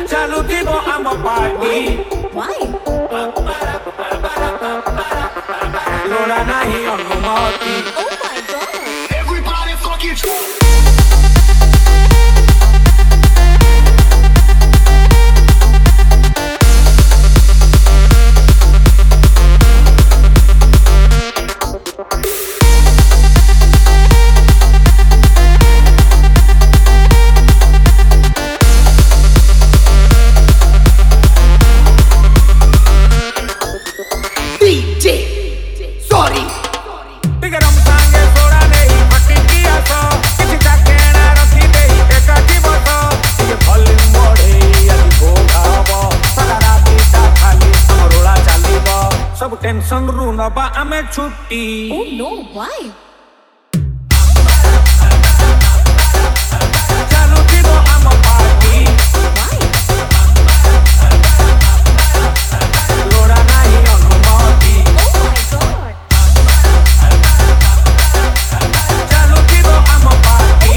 ଚାଲୁଥିବ ଆମ ପାର୍ଟି ଲୋଡ଼ା ନାହିଁ ଅନୁମତି Everybody fucking टेंशन रू नबा आमे छुट्टी Oh no, why? चालुथिबो आम पार्टी Why? लोड़ा नाही अनुमति Oh my god. चालुथिबो आम पार्टी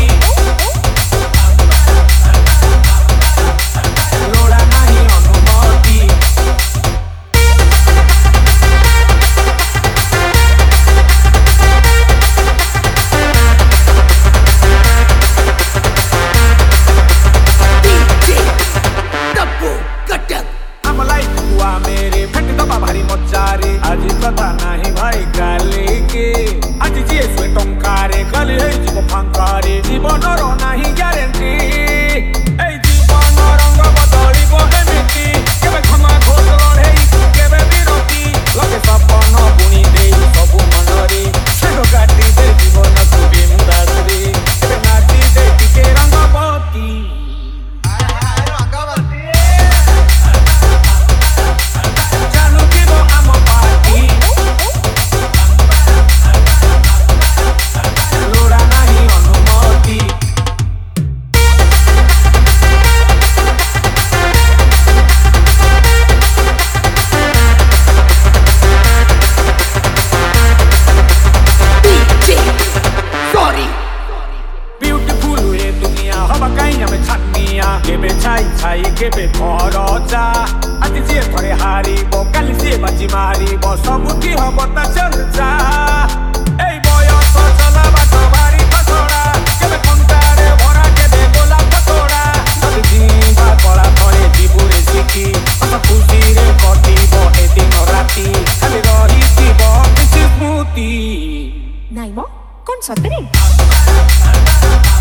लोड़ा नाही अनुमति मेरे फेंक दबा भारी मचारे आज कथा नाही भाई काले के आज जीए सुए टंकारे काले हे जीव फांकारे जीवनर नाही ग्यारेंटी ए जीवन रंग बदलिबो एमिति केबे क्षमा घोष लड़ेई केबे विरति लगे सपन बुणी देई सबु मनरे छेड़ काटी दे जीवन को बिंदास रे केबे नाची दे टिके रंगवती केबे छाई छाई केबे खरचा आज जे थरे हारिबो काली जे बाजी मारिबो सबुठी हबो ता चर्चा एई बयस चला बाट बारी फसड़ा केबे कंटारे भरा केबे गोला फतोड़ा सब जीवा कला थरे जीबुरे सिकी अस खुशी रे कटिबो ए दिन राती खाली रहिथिबो किछि स्मृति Naimo, con सतरे